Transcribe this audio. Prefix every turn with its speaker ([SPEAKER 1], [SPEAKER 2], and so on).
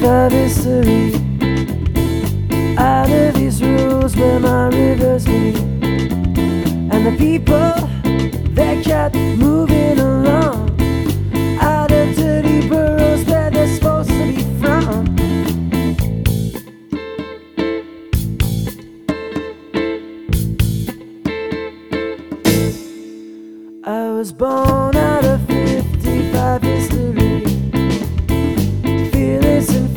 [SPEAKER 1] of history, out of these rules where my rivers meet, and the people that kept moving along, out of dirty burrows where they're supposed to be from. I was born out of